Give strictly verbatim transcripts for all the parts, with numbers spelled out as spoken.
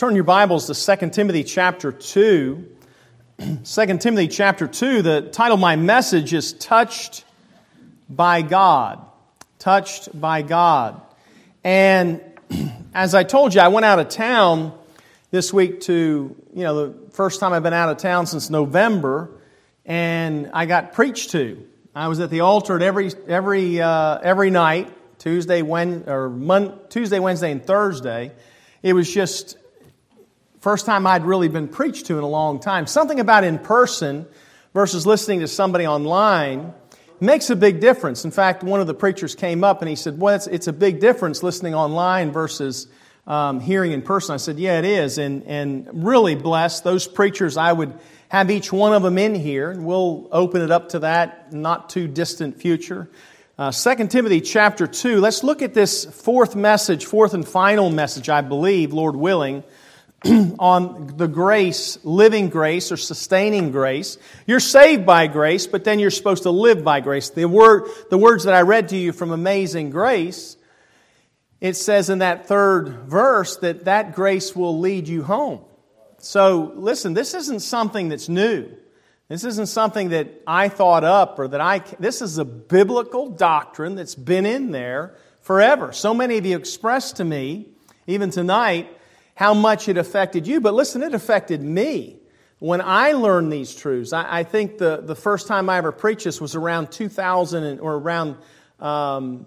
Turn your Bibles to Second Timothy chapter two. Second Timothy chapter two, the title of my message is Touched by God. Touched by God. And as I told you, I went out of town this week to, you know, the first time I've been out of town since November, and I got preached to. I was at the altar at every every uh, every night, Tuesday, Wednesday, or Monday, Tuesday, Wednesday, and Thursday. It was just first time I'd really been preached to in a long time. Something about in person versus listening to somebody online makes a big difference. In fact, one of the preachers came up and he said, well, it's, it's a big difference listening online versus um, hearing in person. I said, yeah, it is. And, and really blessed. Those preachers, I would have each one of them in here. And we'll open it up to that not too distant future. Uh, Second Timothy chapter two. Let's look at this fourth message, fourth and final message, I believe, Lord willing, on the grace, living grace or sustaining grace. You're saved by grace, but then you're supposed to live by grace. The word, the words that I read to you from Amazing Grace, it says in that third verse that that grace will lead you home. So listen, this isn't something that's new. This isn't something that I thought up or that I... This is a biblical doctrine that's been in there forever. So many of you expressed to me, even tonight, how much it affected you. But listen, it affected me. When I learned these truths, I, I think the, the first time I ever preached this was around two thousand or around um,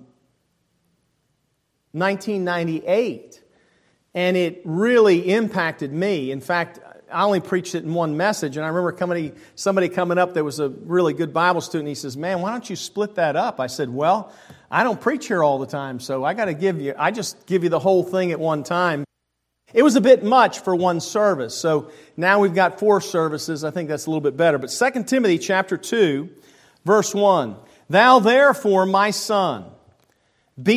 nineteen ninety-eight. And it really impacted me. In fact, I only preached it in one message. And I remember coming, somebody coming up that was a really good Bible student. He says, man, why don't you split that up? I said, well, I don't preach here all the time, so I got to give you, I just give you the whole thing at one time. It was a bit much for one service, so now we've got four services. I think that's a little bit better. But Second Timothy chapter two, verse one, Thou therefore, my son, be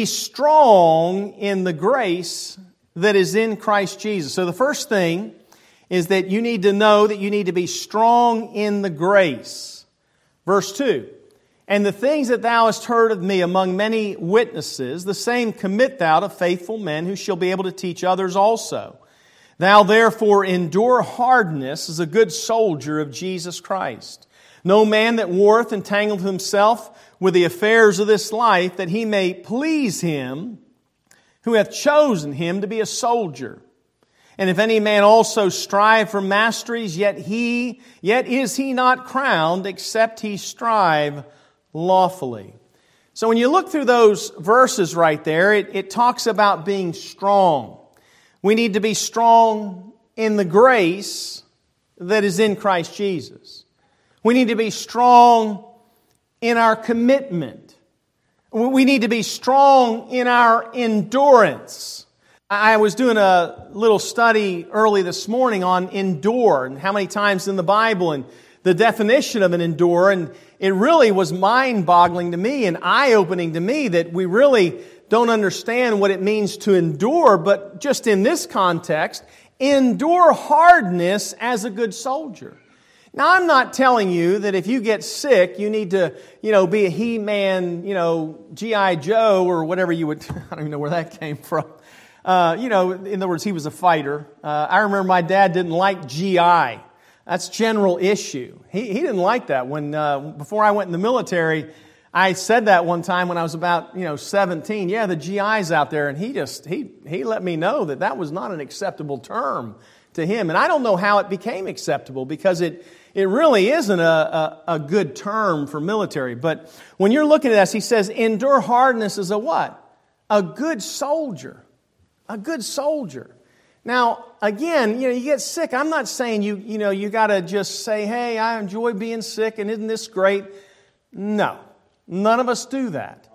strong in the grace that is in Christ Jesus. So the first thing is that you need to know that you need to be strong in the grace. Verse two, And the things that thou hast heard of me among many witnesses, the same commit thou to faithful men who shall be able to teach others also. Thou therefore endure hardness as a good soldier of Jesus Christ. No man that warreth entangled himself with the affairs of this life, that he may please him who hath chosen him to be a soldier. And if any man also strive for masteries, yet he, yet is he not crowned, except he strive lawfully. So when you look through those verses right there, it, it talks about being strong. We need to be strong in the grace that is in Christ Jesus. We need to be strong in our commitment. We need to be strong in our endurance. I was doing a little study early this morning on endure and how many times in the Bible and the definition of an endure, and it really was mind-boggling to me and eye-opening to me that we really don't understand what it means to endure, but just in this context, endure hardness as a good soldier. Now, I'm not telling you that if you get sick, you need to, you know, be a He-Man, you know, G I Joe or whatever you would, I don't even know where that came from. Uh, you know, in other words, he was a fighter. Uh, I remember my dad didn't like G I. That's general issue. He he didn't like that. When uh, before I went in the military, I said that one time when I was about, you know, seventeen. Yeah, the G I's out there, and he just he he let me know that that was not an acceptable term to him. And I don't know how it became acceptable, because it it really isn't a, a, a good term for military. But when you're looking at this, he says, endure hardness as a what? A good soldier. A good soldier. Now, again, you know, you get sick. I'm not saying you, you know, you got to just say, hey, I enjoy being sick and isn't this great? No, none of us do that.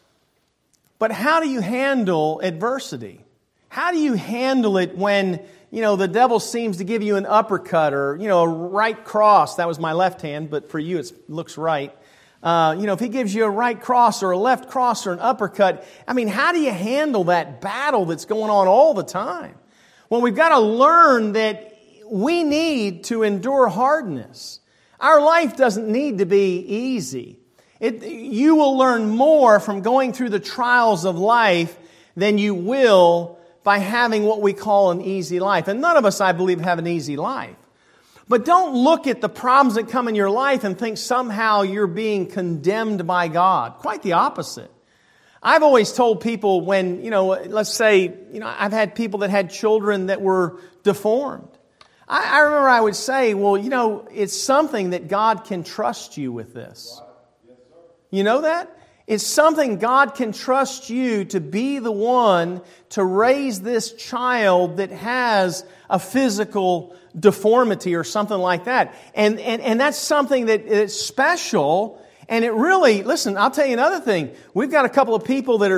But how do you handle adversity? How do you handle it when, you know, the devil seems to give you an uppercut or, you know, a right cross? That was my left hand, but for you it looks right. Uh, you know, if he gives you a right cross or a left cross or an uppercut, I mean, how do you handle that battle that's going on all the time? Well, we've got to learn that we need to endure hardness. Our life doesn't need to be easy. It, you will learn more from going through the trials of life than you will by having what we call an easy life. And none of us, I believe, have an easy life. But don't look at the problems that come in your life and think somehow you're being condemned by God. Quite the opposite. I've always told people when, you know, let's say, you know, I've had people that had children that were deformed. I, I remember I would say, well, you know, it's something that God can trust you with this. You know that? It's something God can trust you to be the one to raise this child that has a physical deformity or something like that. And, and, and that's something that is special. And it really, listen, I'll tell you another thing. We've got a couple of people that are,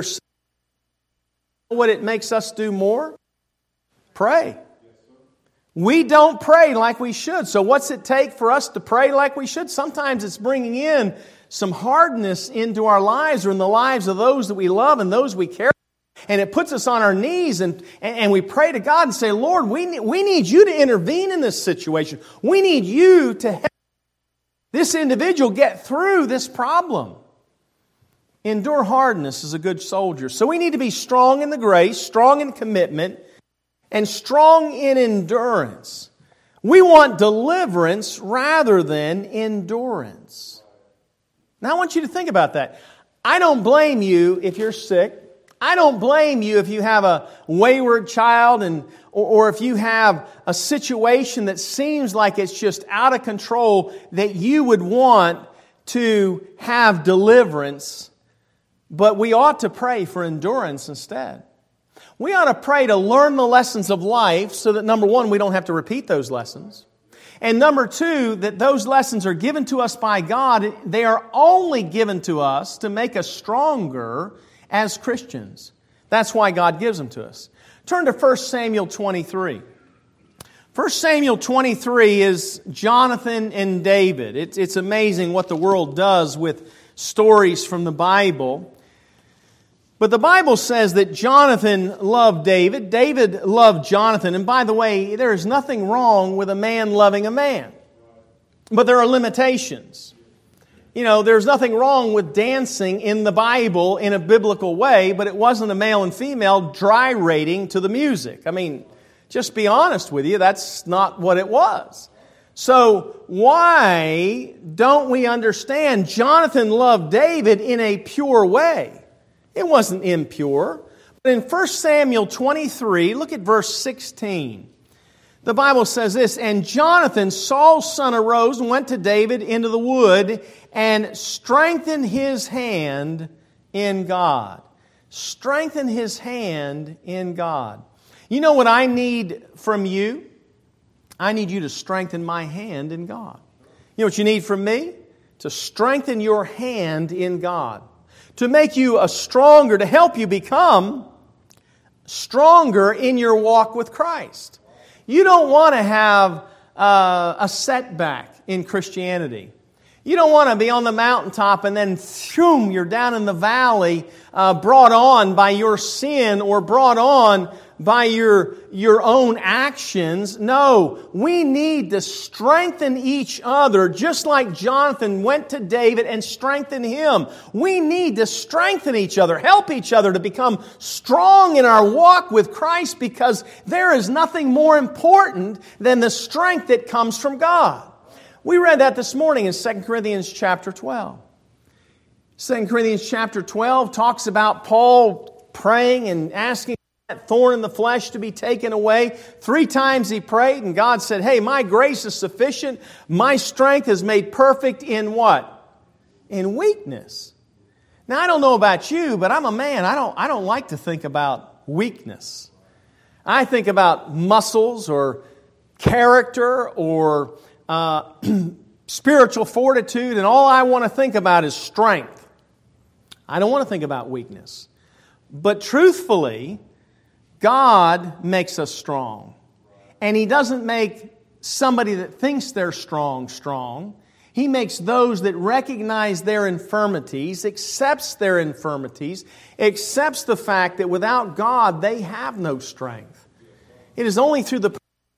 what it makes us do more? Pray. We don't pray like we should. So what's it take for us to pray like we should? Sometimes it's bringing in some hardness into our lives or in the lives of those that we love and those we care for. And it puts us on our knees and, and we pray to God and say, Lord, we need, we need you to intervene in this situation. We need you to help this individual get through this problem. Endure hardness as a good soldier. So we need to be strong in the grace, strong in commitment, and strong in endurance. We want deliverance rather than endurance. Now I want you to think about that. I don't blame you if you're sick. I don't blame you if you have a wayward child and or, or if you have a situation that seems like it's just out of control that you would want to have deliverance. But we ought to pray for endurance instead. We ought to pray to learn the lessons of life so that, number one, we don't have to repeat those lessons. And number two, that those lessons are given to us by God. They are only given to us to make us stronger as Christians. That's why God gives them to us. Turn to First Samuel twenty-three. First Samuel twenty-three is Jonathan and David. It's, it's amazing what the world does with stories from the Bible. But the Bible says that Jonathan loved David. David loved Jonathan. And by the way, there is nothing wrong with a man loving a man. But there are limitations. You know, there's nothing wrong with dancing in the Bible in a biblical way, but it wasn't a male and female gyrating to the music. I mean, just be honest with you, that's not what it was. So why don't we understand Jonathan loved David in a pure way? It wasn't impure. But in First Samuel twenty-three, look at verse sixteen. The Bible says this, and Jonathan, Saul's son, arose and went to David into the wood and strengthened his hand in God. Strengthen his hand in God. You know what I need from you? I need you to strengthen my hand in God. You know what you need from me? To strengthen your hand in God. To make you a stronger, to help you become stronger in your walk with Christ. You don't want to have uh, a setback in Christianity. You don't want to be on the mountaintop and then, shoom, you're down in the valley, uh, brought on by your sin or brought on by your, your own actions. No, we need to strengthen each other just like Jonathan went to David and strengthened him. We need to strengthen each other, help each other to become strong in our walk with Christ because there is nothing more important than the strength that comes from God. We read that this morning in Second Corinthians chapter twelve. Second Corinthians chapter twelve talks about Paul praying and asking that thorn in the flesh to be taken away. Three times he prayed and God said, hey, my grace is sufficient. My strength is made perfect in what? In weakness. Now, I don't know about you, but I'm a man. I don't, I don't like to think about weakness. I think about muscles or character or uh, spiritual fortitude, and all I want to think about is strength. I don't want to think about weakness. But truthfully, God makes us strong. And He doesn't make somebody that thinks they're strong, strong. He makes those that recognize their infirmities, accepts their infirmities, accepts the fact that without God, they have no strength. It is only through the...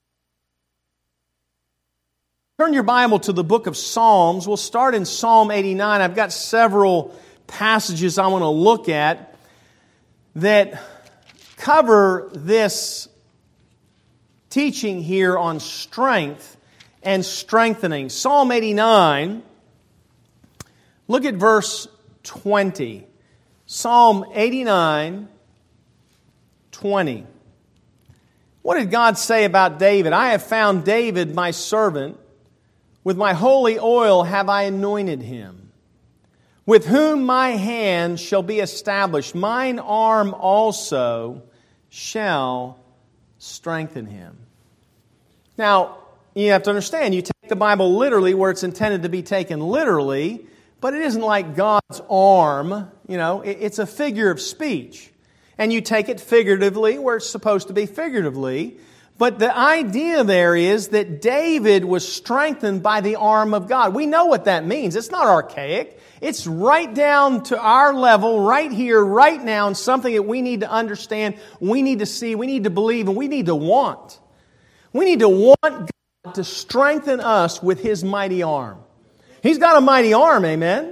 Turn your Bible to the book of Psalms. We'll start in Psalm eighty-nine. I've got several passages I want to look at that cover this teaching here on strength and strengthening. Psalm eighty-nine, look at verse twenty. Psalm eighty-nine, twenty. What did God say about David? I have found David, my servant. With my holy oil have I anointed him. With whom my hand shall be established. Mine arm also shall strengthen him. Now, you have to understand, you take the Bible literally where it's intended to be taken literally, but it isn't like God's arm. You know, it's a figure of speech. And you take it figuratively where it's supposed to be figuratively. But the idea there is that David was strengthened by the arm of God. We know what that means. It's not archaic. It's right down to our level, right here, right now, and something that we need to understand, we need to see, we need to believe, and we need to want. We need to want God to strengthen us with His mighty arm. He's got a mighty arm, amen?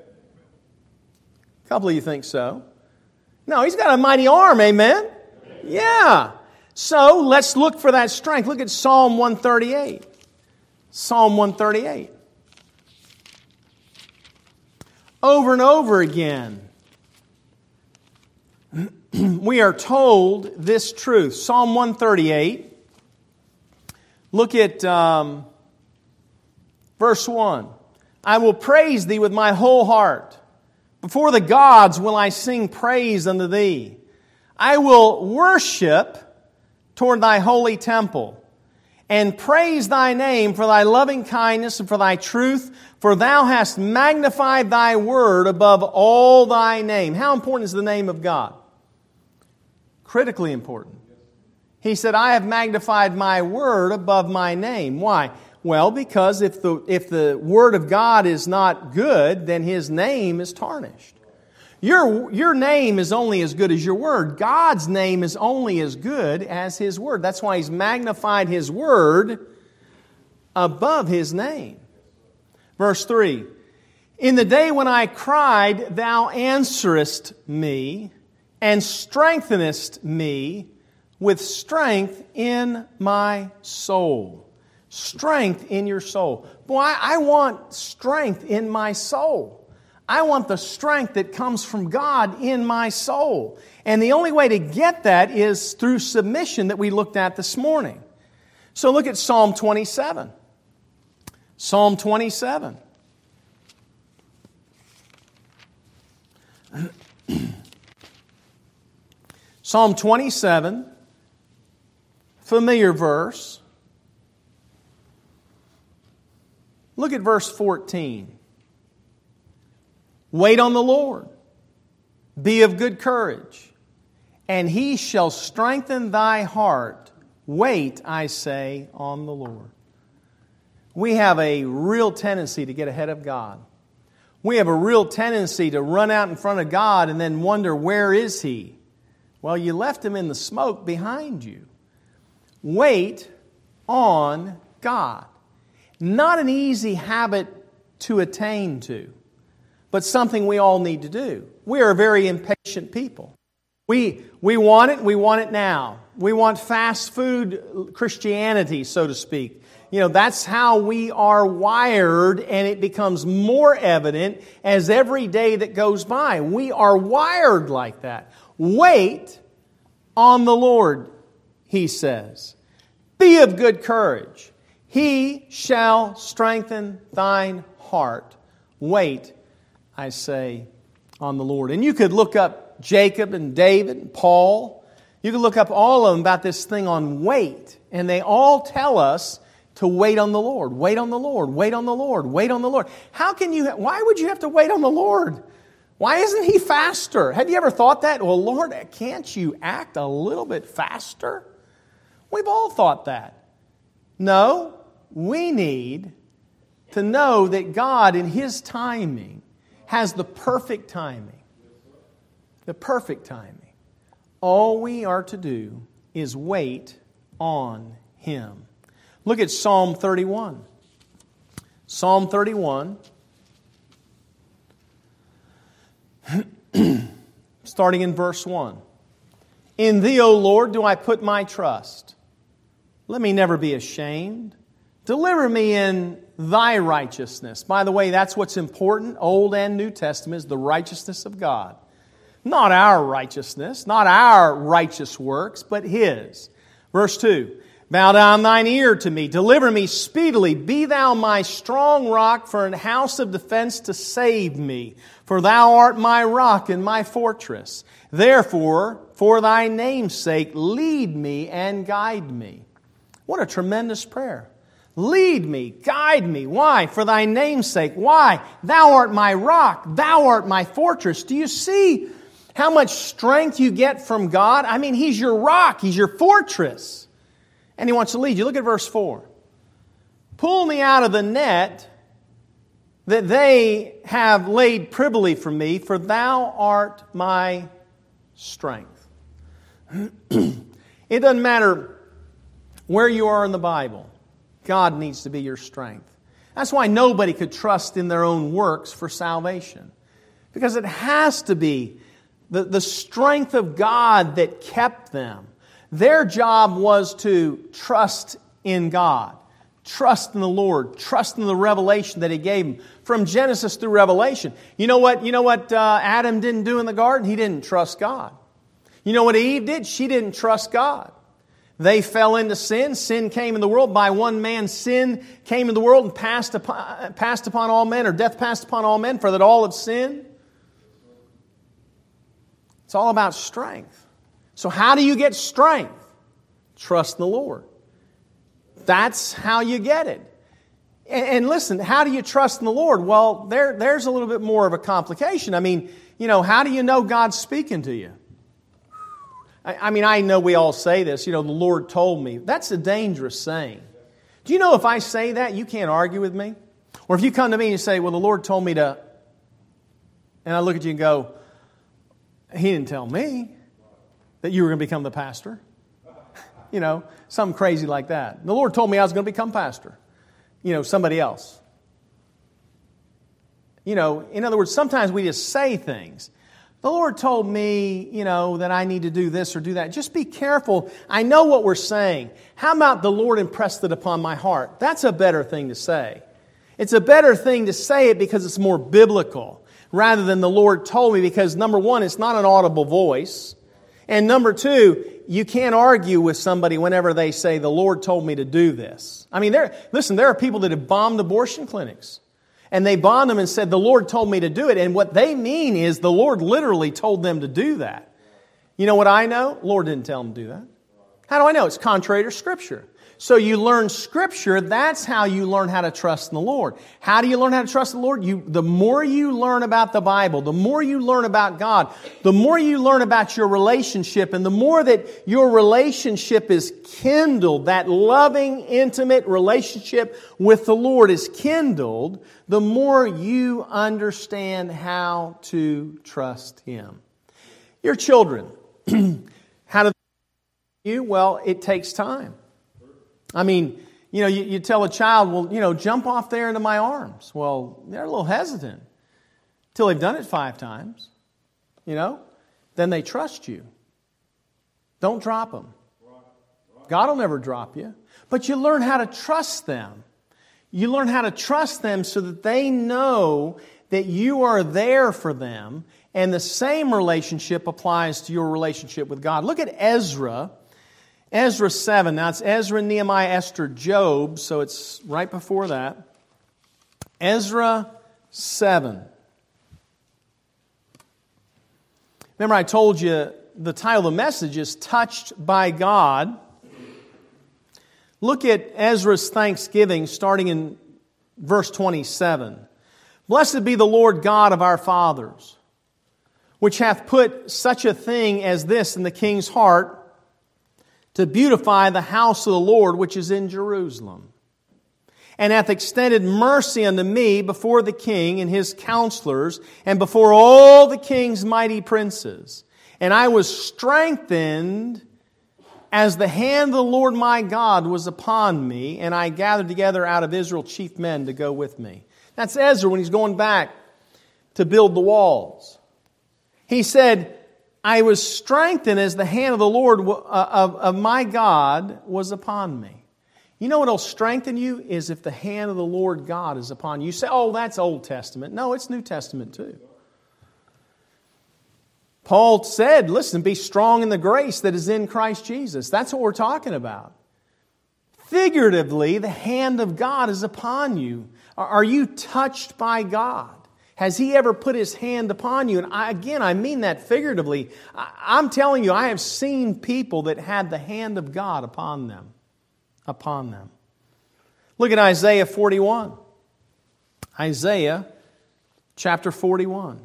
A couple of you think so. No, He's got a mighty arm, amen? Yeah. So let's look for that strength. Look at Psalm one thirty-eight. Psalm one thirty-eight. Over and over again, we are told this truth. Psalm one thirty-eight. Look at um, verse one. I will praise Thee with my whole heart. Before the gods will I sing praise unto Thee. I will worship toward Thy holy temple, and praise Thy name for Thy loving kindness and for Thy truth, for Thou hast magnified Thy word above all Thy name. How important is the name of God? Critically important. He said, I have magnified my word above my name. Why? Well, because if the, if the word of God is not good, then His name is tarnished. Your, your name is only as good as your word. God's name is only as good as His word. That's why He's magnified His word above His name. Verse three. In the day when I cried, Thou answerest me, and strengthenest me with strength in my soul. Strength in your soul. Boy, I want strength in my soul. I want the strength that comes from God in my soul. And the only way to get that is through submission that we looked at this morning. So look at Psalm twenty-seven. Psalm twenty-seven. Psalm twenty-seven, familiar verse. Look at verse fourteen. Wait on the Lord, be of good courage, and He shall strengthen thy heart. Wait, I say, on the Lord. We have a real tendency to get ahead of God. We have a real tendency to run out in front of God and then wonder, where is He? Well, you left Him in the smoke behind you. Wait on God. Not an easy habit to attain to, but something we all need to do. We are a very impatient people. We, we want it, we want it now. We want fast food Christianity, so to speak. You know, that's how we are wired, and it becomes more evident as every day that goes by. We are wired like that. Wait on the Lord, He says. Be of good courage. He shall strengthen thine heart. Wait, I say, on the Lord. And you could look up Jacob and David and Paul. You could look up all of them about this thing on wait. And they all tell us to wait on the Lord. Wait on the Lord. Wait on the Lord. Wait on the Lord. How can you, why would you have to wait on the Lord? Why isn't He faster? Have you ever thought that? Well, Lord, can't you act a little bit faster? We've all thought that. No, we need to know that God in His timing has the perfect timing. The perfect timing. All we are to do is wait on Him. Look at Psalm thirty-one. Psalm thirty-one. Starting in verse one. In Thee, O Lord, do I put my trust. Let me never be ashamed. Deliver me in Thy righteousness. By the way, that's what's important, Old and New Testament, is the righteousness of God. Not our righteousness, not our righteous works, but His. Verse two, bow down thine ear to me, deliver me speedily, be thou my strong rock for an house of defense to save me. For thou art my rock and my fortress. Therefore, for thy name's sake, lead me and guide me. What a tremendous prayer. Lead me, guide me. Why? For thy name's sake. Why? Thou art my rock. Thou art my fortress. Do you see how much strength you get from God? I mean, He's your rock. He's your fortress. And He wants to lead you. Look at verse four. Pull me out of the net that they have laid privily for me, for thou art my strength. It doesn't matter where you are in the Bible. God needs to be your strength. That's why nobody could trust in their own works for salvation. Because it has to be the, the strength of God that kept them. Their job was to trust in God. Trust in the Lord. Trust in the revelation that He gave them. From Genesis through Revelation. You know what, you know what uh, Adam didn't do in the garden? He didn't trust God. You know what Eve did? She didn't trust God. They fell into sin. Sin came in the world. By one man, sin came in the world and passed upon, passed upon all men, or death passed upon all men, for that all have sinned. It's all about strength. So how do you get strength? Trust in the Lord. That's how you get it. And, and listen, how do you trust in the Lord? Well, there, there's a little bit more of a complication. I mean, you know, how do you know God's speaking to you? I mean, I know we all say this, you know, the Lord told me. That's a dangerous saying. Do you know if I say that, you can't argue with me? Or if you come to me and you say, well, the Lord told me to, and I look at you and go, He didn't tell me that you were going to become the pastor. You know, something crazy like that. The Lord told me I was going to become pastor. You know, somebody else. You know, in other words, sometimes we just say things. The Lord told me, you know, that I need to do this or do that. Just be careful. I know what we're saying. How about the Lord impressed it upon my heart? That's a better thing to say. It's a better thing to say it because it's more biblical rather than the Lord told me, because number one, it's not an audible voice. And number two, you can't argue with somebody whenever they say, the Lord told me to do this. I mean, there, listen, there are people that have bombed abortion clinics. And they bombed them and said, the Lord told me to do it. And what they mean is the Lord literally told them to do that. You know what I know? The Lord didn't tell them to do that. How do I know? It's contrary to Scripture. So you learn Scripture, that's how you learn how to trust in the Lord. How do you learn how to trust the Lord? You, the more you learn about the Bible, the more you learn about God, the more you learn about your relationship, and the more that your relationship is kindled, that loving, intimate relationship with the Lord is kindled, the more you understand how to trust Him. Your children, how do they you? Well, it takes time. I mean, you know, you, you tell a child, well, you know, jump off there into my arms. Well, they're a little hesitant till they've done it five times, you know. Then they trust you. Don't drop them. God will never drop you. But you learn how to trust them. You learn how to trust them so that they know that you are there for them. And the same relationship applies to your relationship with God. Look at Ezra. Ezra seven. Now it's Ezra, Nehemiah, Esther, Job, so it's right before that. Ezra seven. Remember I told you the title of the message is Touched by God. Look at Ezra's thanksgiving starting in verse twenty-seven. Blessed be the Lord God of our fathers, which hath put such a thing as this in the king's heart, to beautify the house of the Lord which is in Jerusalem, and hath extended mercy unto me before the king and his counselors, and before all the king's mighty princes. And I was strengthened as the hand of the Lord my God was upon me, and I gathered together out of Israel chief men to go with me. That's Ezra when he's going back to build the walls. He said, I was strengthened as the hand of the Lord, uh, of, of my God, was upon me. You know what will strengthen you is if the hand of the Lord God is upon you. You say, oh, that's Old Testament. No, it's New Testament too. Paul said, listen, be strong in the grace that is in Christ Jesus. That's what we're talking about. Figuratively, the hand of God is upon you. Are you touched by God? Has He ever put His hand upon you? And I, again, I mean that figuratively. I, I'm telling you, I have seen people that had the hand of God upon them. Upon them. Look at Isaiah forty-one. Isaiah chapter forty-one.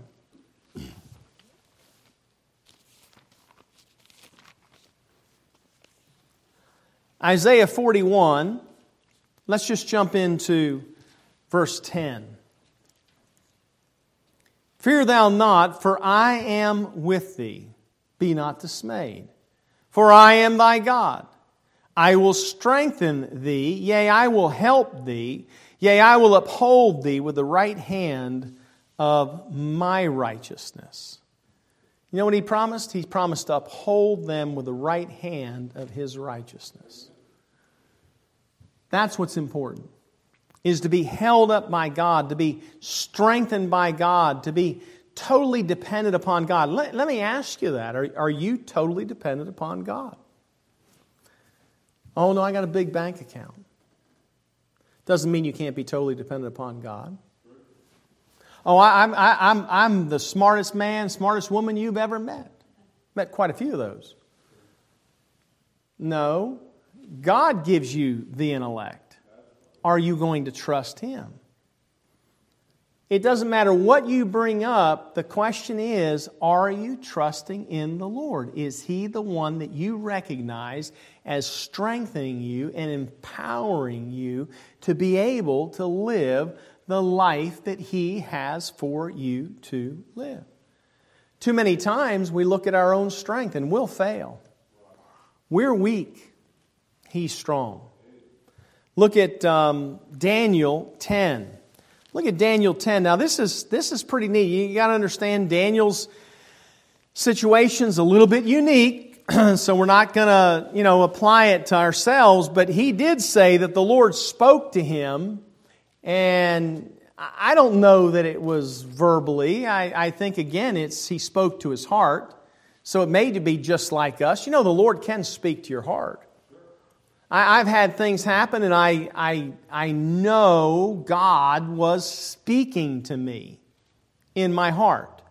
Isaiah forty-one, let's just jump into verse ten. Fear thou not, for I am with thee. Be not dismayed, for I am thy God. I will strengthen thee, yea, I will help thee, yea, I will uphold thee with the right hand of my righteousness. You know what He promised? He promised to uphold them with the right hand of His righteousness. That's what's important, is to be held up by God, to be strengthened by God, to be totally dependent upon God. Let, let me ask you that. Are, are you totally dependent upon God? Oh, no, I got a big bank account. Doesn't mean you can't be totally dependent upon God. Oh, I, I'm, I, I'm, I'm the smartest man, smartest woman you've ever met. Met quite a few of those. No. God gives you the intellect. Are you going to trust Him? It doesn't matter what you bring up. The question is, are you trusting in the Lord? Is He the one that you recognize as strengthening you and empowering you to be able to live the life that He has for you to live? Too many times we look at our own strength and we'll fail. We're weak. He's strong. Look at um, Daniel ten. Look at Daniel ten. Now this is this is pretty neat. You got to understand Daniel's situation's a little bit unique, so we're not going to, you know, apply it to ourselves. But he did say that the Lord spoke to him, and I don't know that it was verbally. I, I think again, it's He spoke to his heart. So it may be just like us. You know, the Lord can speak to your heart. I've had things happen and I, I, I know God was speaking to me in my heart.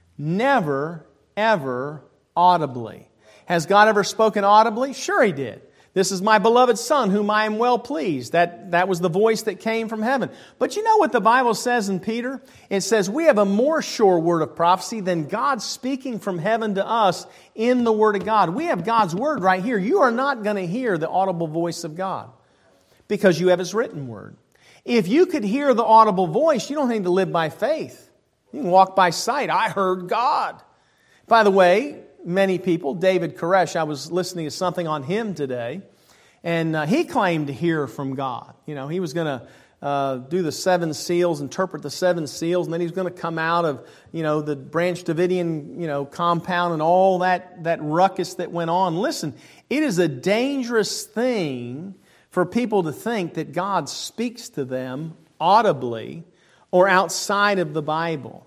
Never, ever audibly. Has God ever spoken audibly? Sure He did. This is my beloved Son, whom I am well pleased. That, that was the voice that came from heaven. But you know what the Bible says in Peter? It says, we have a more sure word of prophecy than God speaking from heaven to us in the Word of God. We have God's Word right here. You are not going to hear the audible voice of God because you have His written Word. If you could hear the audible voice, you don't need to live by faith. You can walk by sight. I heard God. By the way, many people, David Koresh, I was listening to something on him today, and uh, he claimed to hear from God. You know, he was going to uh, do the seven seals, interpret the seven seals, and then he was going to come out of, you know, the Branch Davidian, you know, compound and all that, that ruckus that went on. Listen, it is a dangerous thing for people to think that God speaks to them audibly or outside of the Bible.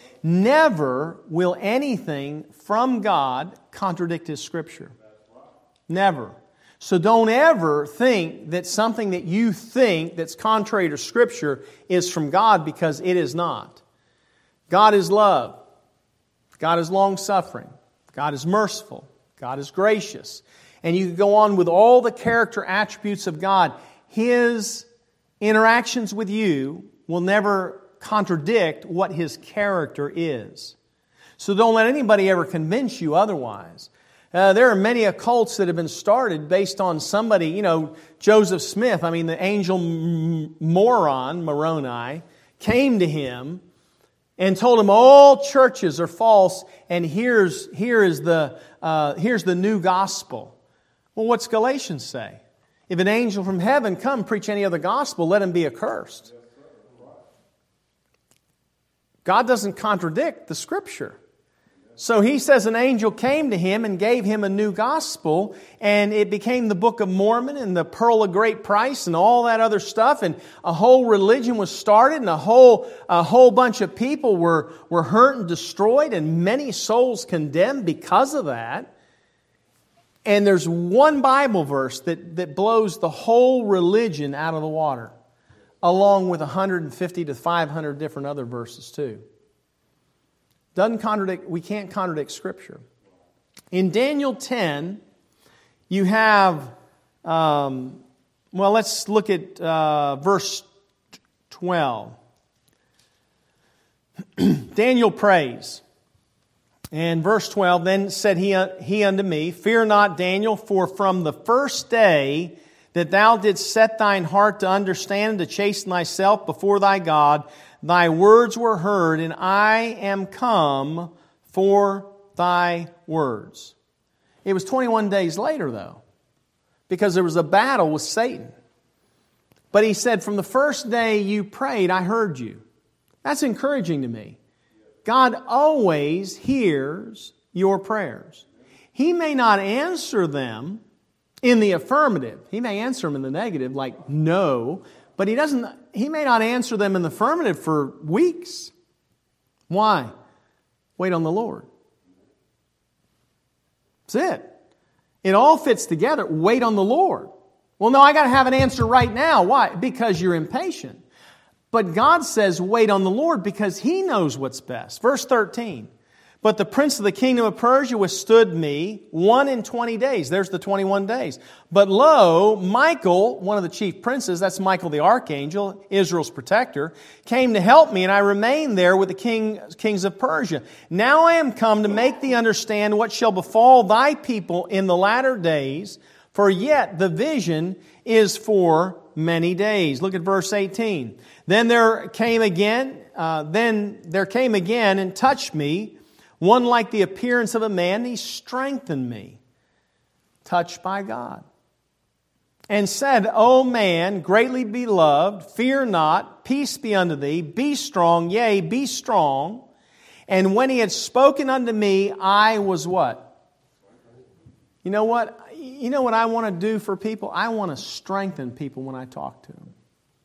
Never will anything from God contradict His Scripture. Never. So don't ever think that something that you think that's contrary to Scripture is from God, because it is not. God is love. God is long-suffering. God is merciful. God is gracious. And you can go on with all the character attributes of God. His interactions with you will never contradict what His character is. So don't let anybody ever convince you otherwise. Uh, there are many occults that have been started based on somebody, you know, Joseph Smith, I mean the angel m- moron, Moroni, came to him and told him all churches are false, and here's, here is the, uh, here's the new gospel. Well, what's Galatians say? If an angel from heaven come preach any other gospel, let him be accursed. God doesn't contradict the Scripture. So he says an angel came to him and gave him a new gospel, and it became the Book of Mormon and the Pearl of Great Price and all that other stuff, and a whole religion was started, and a whole a whole bunch of people were, were hurt and destroyed, and many souls condemned because of that. And there's one Bible verse that, that blows the whole religion out of the water, along with one hundred fifty to five hundred different other verses too. Doesn't contradict, we can't contradict Scripture. In Daniel ten, you have, um, well, let's look at uh, verse twelve. Daniel prays. And verse twelve, then said he, he unto me, Fear not, Daniel, for from the first day that thou didst set thine heart to understand and to chasten thyself before thy God, thy words were heard, and I am come for thy words. It was twenty-one days later, though, because there was a battle with Satan. But he said, from the first day you prayed, I heard you. That's encouraging to me. God always hears your prayers. He may not answer them in the affirmative. He may answer them in the negative, like no, but he doesn't. He may not answer them in the affirmative for weeks. Why? Wait on the Lord. That's it. It all fits together. Wait on the Lord. Well, no, I got to have an answer right now. Why? Because you're impatient. But God says, wait on the Lord because He knows what's best. Verse thirteen. But the prince of the kingdom of Persia withstood me one and twenty days. There's the twenty-one days. But lo, Michael, one of the chief princes, that's Michael the archangel, Israel's protector, came to help me, and I remained there with the king, kings of Persia. Now I am come to make thee understand what shall befall thy people in the latter days, for yet the vision is for many days. Look at verse eighteen. Then there came again, uh, then there came again and touched me, one like the appearance of a man, and he strengthened me, touched by God, and said, O man, greatly beloved, fear not, peace be unto thee, be strong, yea, be strong. And when he had spoken unto me, I was what? You know what? You know what I want to do for people? I want to strengthen people when I talk to them.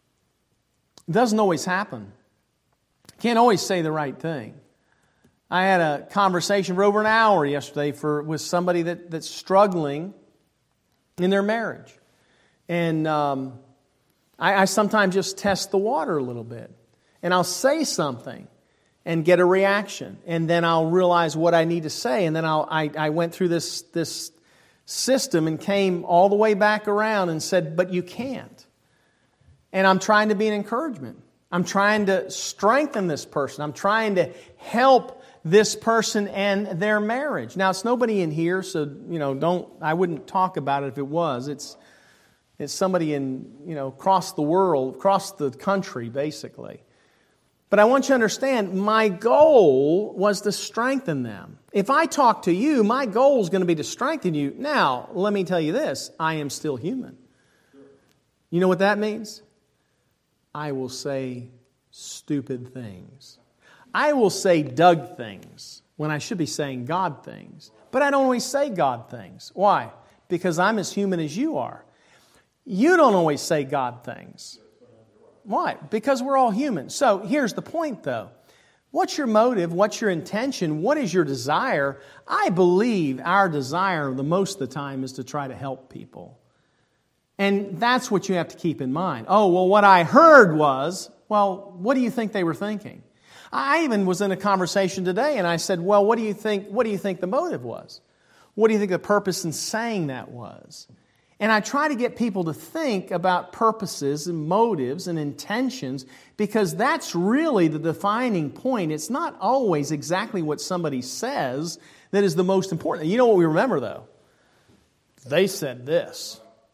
It doesn't always happen. Can't always say the right thing. I had a conversation for over an hour yesterday for with somebody that, that's struggling in their marriage. And um, I, I sometimes just test the water a little bit. And I'll say something and get a reaction. And then I'll realize what I need to say. And then I'll, I, I went through this, this system and came all the way back around and said, but you can't. And I'm trying to be an encouragement. I'm trying to strengthen this person. I'm trying to help this person and their marriage. Now, it's nobody in here, so, you know, don't, I wouldn't talk about it if it was. It's, it's somebody in, you know, across the world, across the country, basically. But I want you to understand, my goal was to strengthen them. If I talk to you, my goal is going to be to strengthen you. Now, let me tell you this, I am still human. You know what that means? I will say stupid things. I will say Doug things when I should be saying God things. But I don't always say God things. Why? Because I'm as human as you are. You don't always say God things. Why? Because we're all human. So here's the point, though. What's your motive? What's your intention? What is your desire? I believe our desire the most of the time is to try to help people. And that's what you have to keep in mind. Oh, well, what I heard was, well, what do you think they were thinking? I even was in a conversation today and I said, well, what do you think, what do you think the motive was? What do you think the purpose in saying that was? And I try to get people to think about purposes and motives and intentions because that's really the defining point. It's not always exactly what somebody says that is the most important. You know what we remember, though? They said this.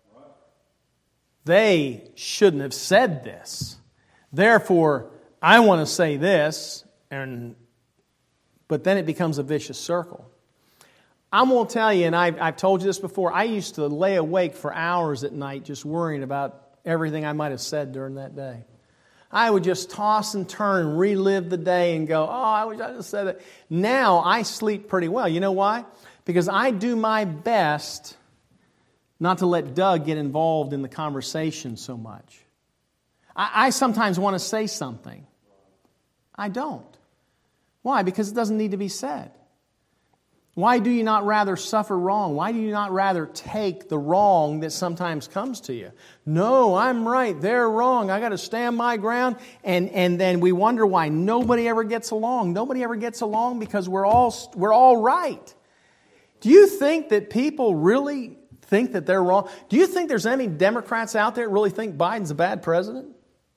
They shouldn't have said this. Therefore, I want to say this, and but then it becomes a vicious circle. I'm going to tell you, and I've, I've told you this before, I used to lay awake for hours at night just worrying about everything I might have said during that day. I would just toss and turn and relive the day and go, oh, I wish I just said it. Now I sleep pretty well. You know why? Because I do my best not to let Doug get involved in the conversation so much. I, I sometimes want to say something. I don't. Why? Because it doesn't need to be said. Why do you not rather suffer wrong? Why do you not rather take the wrong that sometimes comes to you? No, I'm right, they're wrong, I got to stand my ground. And, and then we wonder why nobody ever gets along. Nobody ever gets along because we're all, we're all right. Do you think that people really think that they're wrong? Do you think there's any Democrats out there that really think Biden's a bad president?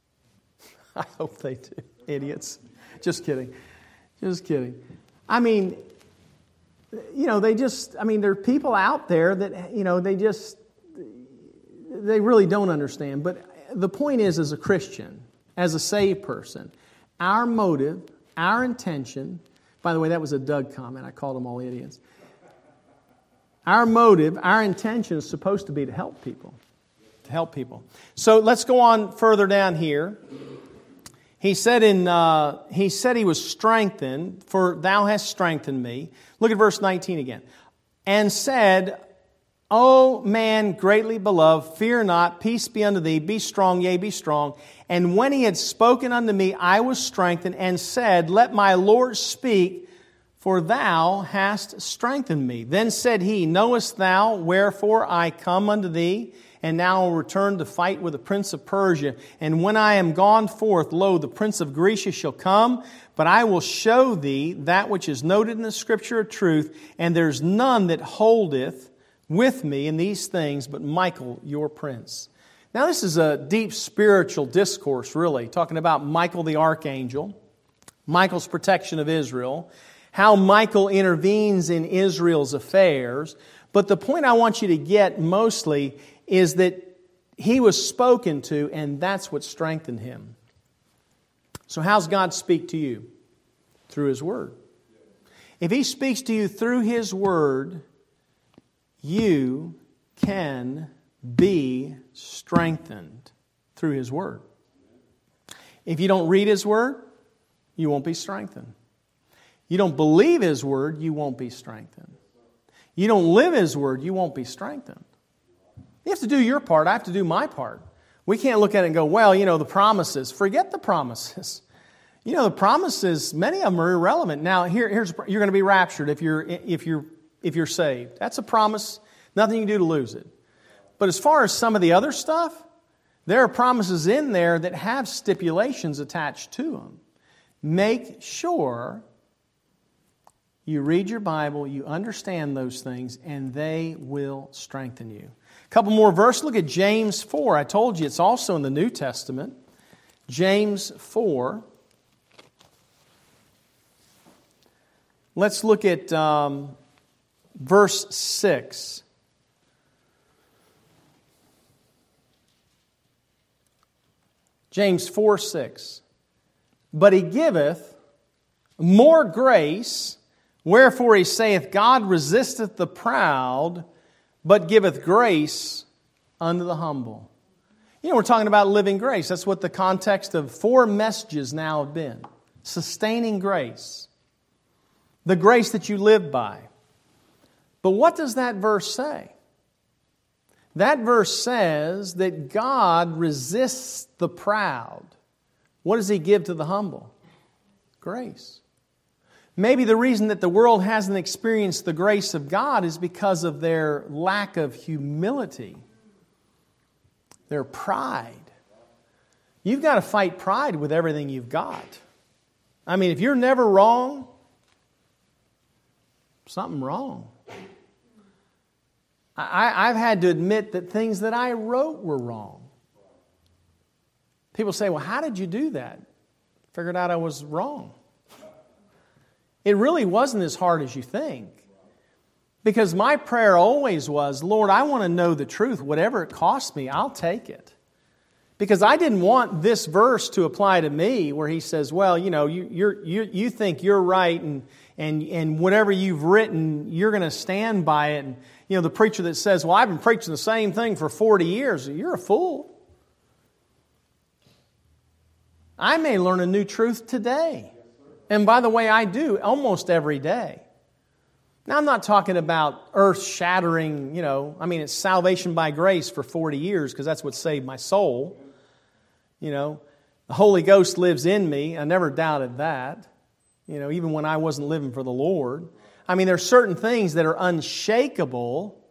I hope they do. Idiots. Just kidding. Just kidding. I mean, you know, they just, I mean, there are people out there that, you know, they just, they really don't understand. But the point is, as a Christian, as a saved person, our motive, our intention, by the way, that was a Doug comment. I called them all idiots. Our motive, our intention is supposed to be to help people. To help people. So let's go on further down here. He said in uh, he said he was strengthened, for thou hast strengthened me. Look at verse nineteen again. And said, O man greatly beloved, fear not, peace be unto thee, be strong, yea, be strong. And when he had spoken unto me, I was strengthened, and said, Let my Lord speak, for thou hast strengthened me. Then said he, Knowest thou wherefore I come unto thee? And now I will return to fight with the prince of Persia. And when I am gone forth, lo, the prince of Grecia shall come. But I will show thee that which is noted in the Scripture of truth. And there's none that holdeth with me in these things but Michael, your prince. Now this is a deep spiritual discourse, really, talking about Michael the archangel, Michael's protection of Israel, how Michael intervenes in Israel's affairs. But the point I want you to get mostly is that he was spoken to, and that's what strengthened him. So how's God speak to you? Through His Word. If He speaks to you through His Word, you can be strengthened through His Word. If you don't read His Word, you won't be strengthened. You don't believe His Word, you won't be strengthened. You don't live His Word, you won't be strengthened. You have to do your part. I have to do my part. We can't look at it and go, well, you know, the promises. Forget the promises. You know, the promises, many of them are irrelevant. Now, here, here's you're going to be raptured if you're if you're if you're saved. That's a promise. Nothing you can do to lose it. But as far as some of the other stuff, there are promises in there that have stipulations attached to them. Make sure you read your Bible, you understand those things, and they will strengthen you. A couple more verses. Look at James four. I told you it's also in the New Testament. James four. Let's look at um, verse six. James four six. But He giveth more grace, wherefore He saith, God resisteth the proud, but giveth grace unto the humble. You know, we're talking about living grace. That's what the context of four messages now have been. Sustaining grace. The grace that you live by. But what does that verse say? That verse says that God resists the proud. What does He give to the humble? Grace. Maybe the reason that the world hasn't experienced the grace of God is because of their lack of humility, their pride. You've got to fight pride with everything you've got. I mean, if you're never wrong, something wrong. I, I've had to admit that things that I wrote were wrong. People say, well, how did you do that? Figured out I was wrong. It really wasn't as hard as you think. Because my prayer always was, Lord, I want to know the truth. Whatever it costs me, I'll take it. Because I didn't want this verse to apply to me where He says, well, you know, you you're, you you think you're right and, and, and whatever you've written, you're going to stand by it. And, you know, the preacher that says, well, I've been preaching the same thing for forty years. You're a fool. I may learn a new truth today. And by the way, I do almost every day. Now, I'm not talking about earth-shattering, you know, I mean, it's salvation by grace for forty years because that's what saved my soul. You know, the Holy Ghost lives in me. I never doubted that. You know, even when I wasn't living for the Lord. I mean, there are certain things that are unshakable,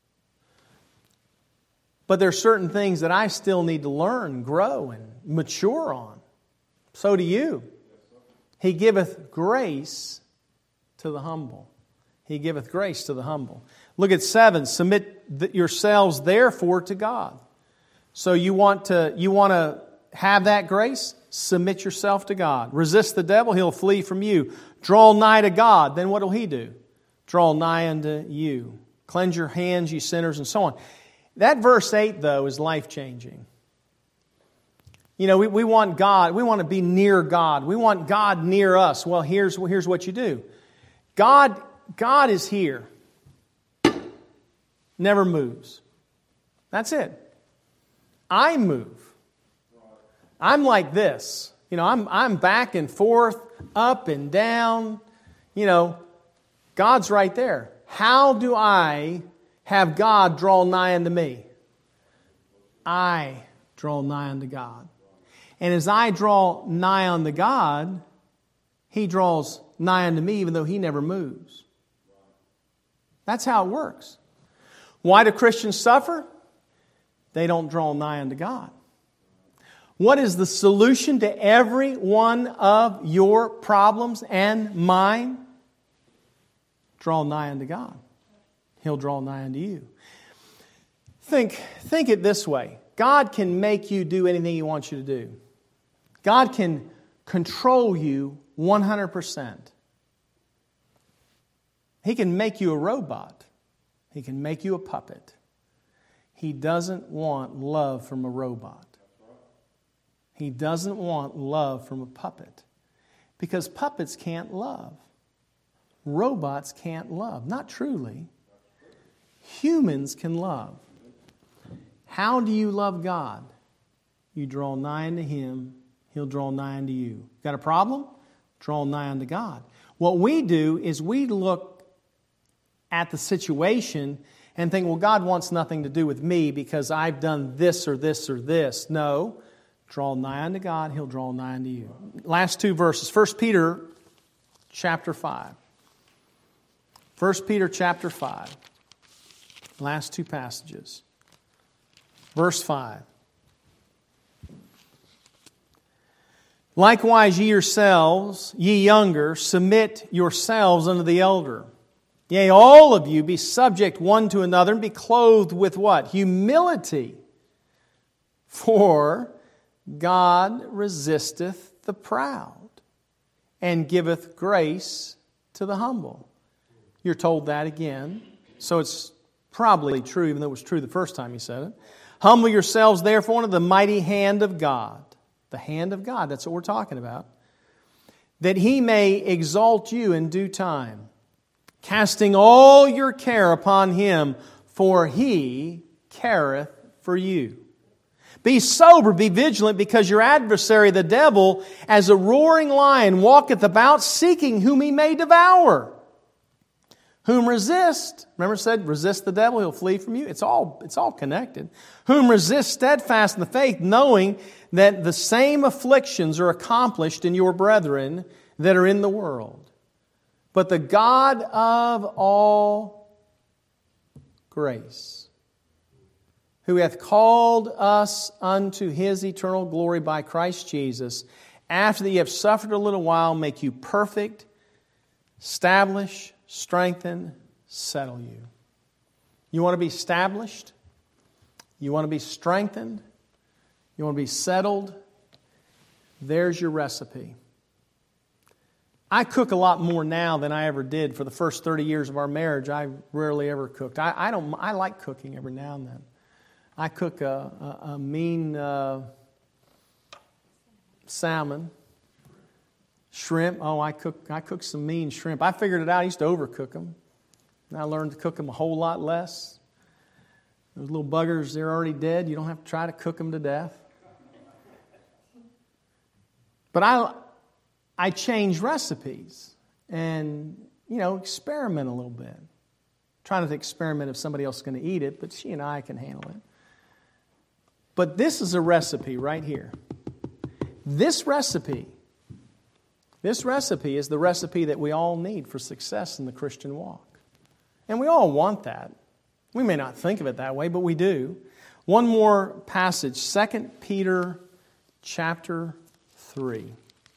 but there are certain things that I still need to learn, grow, and mature on. So do you. He giveth grace to the humble. He giveth grace to the humble. Look at seven. Submit yourselves therefore to God. So you want to you want to have that grace? Submit yourself to God. Resist the devil, he'll flee from you. Draw nigh to God. Then what will he do? Draw nigh unto you. Cleanse your hands, you sinners, and so on. That verse eight, though, is life-changing. You know, we, we want God, we want to be near God. We want God near us. Well, here's, here's what you do. God, God is here. Never moves. That's it. I move. I'm like this. You know, I'm, I'm back and forth, up and down. You know, God's right there. How do I have God draw nigh unto me? I draw nigh unto God. And as I draw nigh unto God, He draws nigh unto me even though He never moves. That's how it works. Why do Christians suffer? They don't draw nigh unto God. What is the solution to every one of your problems and mine? Draw nigh unto God. He'll draw nigh unto you. Think, think it this way. God can make you do anything He wants you to do. God can control you one hundred percent. He can make you a robot. He can make you a puppet. He doesn't want love from a robot. He doesn't want love from a puppet. Because puppets can't love. Robots can't love. Not truly. Humans can love. How do you love God? You draw nigh unto Him, He'll draw nigh unto you. Got a problem? Draw nigh unto God. What we do is we look at the situation and think, well, God wants nothing to do with me because I've done this or this or this. No. Draw nigh unto God, He'll draw nigh unto you. Last two verses. First Peter chapter five. First Peter chapter five. Last two passages. Verse five. Likewise ye yourselves, ye younger, submit yourselves unto the elder. Yea, all of you be subject one to another, and be clothed with what? Humility. For God resisteth the proud, and giveth grace to the humble. You're told that again, so it's probably true, even though it was true the first time He said it. Humble yourselves, therefore, under the mighty hand of God. The hand of God, that's what we're talking about. That He may exalt you in due time, casting all your care upon Him, for He careth for you. Be sober, be vigilant, because your adversary, the devil, as a roaring lion, walketh about, seeking whom he may devour. Whom resist, remember it said, resist the devil, he'll flee from you. It's all, it's all connected. Whom resist steadfast in the faith, knowing that the same afflictions are accomplished in your brethren that are in the world. But the God of all grace, who hath called us unto His eternal glory by Christ Jesus, after that ye have suffered a little while, make you perfect, establish, strengthen, settle you. You want to be established? You want to be strengthened? You want to be settled? There's your recipe. I cook a lot more now than I ever did. For the first thirty years of our marriage, I rarely ever cooked. I, I don't. I like cooking every now and then. I cook a, a, a mean uh, salmon, shrimp. Oh, I cook I cook some mean shrimp. I figured it out. I used to overcook them. And I learned to cook them a whole lot less. Those little buggers, they're already dead. You don't have to try to cook them to death. But I, I change recipes and, you know, experiment a little bit. Try not to experiment if somebody else is going to eat it, but she and I can handle it. But this is a recipe right here. This recipe, this recipe is the recipe that we all need for success in the Christian walk. And we all want that. We may not think of it that way, but we do. One more passage, Second Peter chapter three.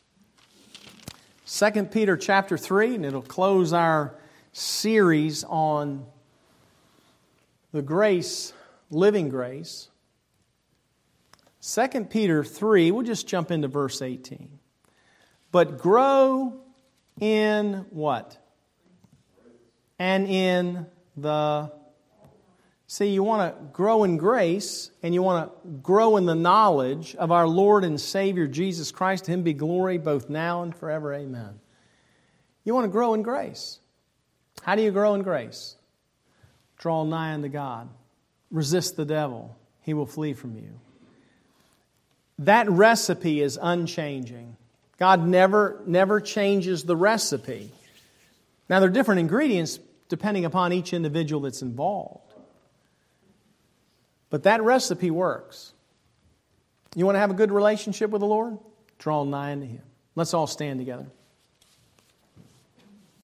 Second Peter chapter three, and it'll close our series on the grace, living grace. Second Peter three, we'll just jump into verse eighteen. But grow in what? And in the... See, you want to grow in grace, and you want to grow in the knowledge of our Lord and Savior Jesus Christ. To Him be glory both now and forever. Amen. You want to grow in grace. How do you grow in grace? Draw nigh unto God. Resist the devil. He will flee from you. That recipe is unchanging. God never, never changes the recipe. Now, there are different ingredients depending upon each individual that's involved. But that recipe works. You want to have a good relationship with the Lord? Draw nigh unto Him. Let's all stand together.